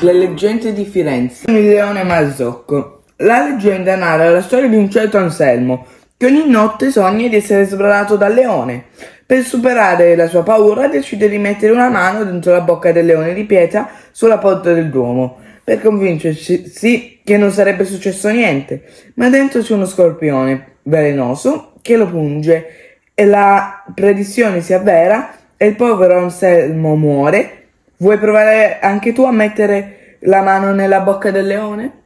Le leggende di Firenze. Il leone Marzocco. La leggenda narra la storia di un certo Anselmo che ogni notte sogna di essere sbranato dal leone. Per superare la sua paura decide di mettere una mano dentro la bocca del leone di pietra sulla porta del Duomo per convincersi che non sarebbe successo niente, ma dentro c'è uno scorpione velenoso che lo punge e la predizione si avvera e il povero Anselmo muore. Vuoi provare anche tu a mettere la mano nella bocca del leone?